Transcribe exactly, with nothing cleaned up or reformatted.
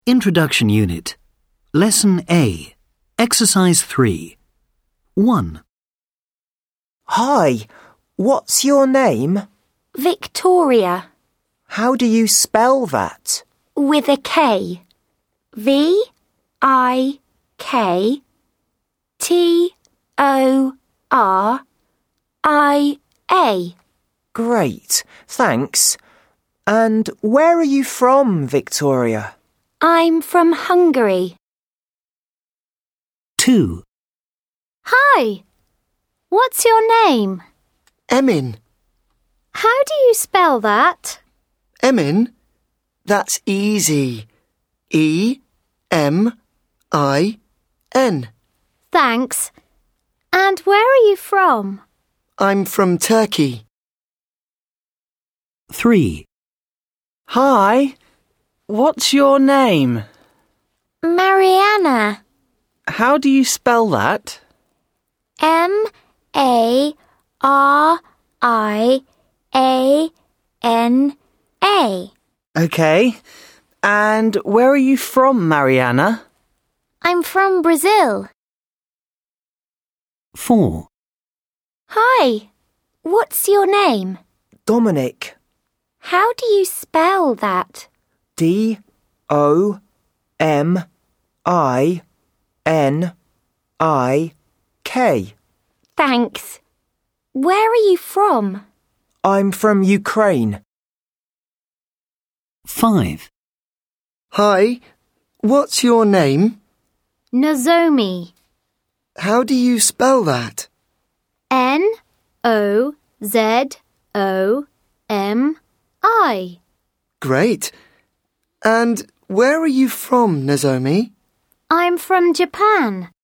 Introduction Unit. Lesson A. Exercise three. one. Hi, what's your name? Victoria. How do you spell that? With a K. V I K T O R I A. Great, thanks. And where are you from, Victoria? I'm from Hungary. two. Hi. What's your name? Emin. How do you spell that? Emin? That's easy. E M I N. Thanks. And where are you from? I'm from Turkey. three. Hi, what's your name? Mariana. How do you spell that? M A R I A N A. Okay. And where are you from, Mariana? I'm from Brazil. four. Hi. What's your name? Dominic. How do you spell that? D O M I N I K. Thanks. Where are you from? I'm from Ukraine. five. Hi, what's your name? Nozomi. How do you spell that? N O Z O M I. Great. And where are you from, Nozomi? I'm from Japan.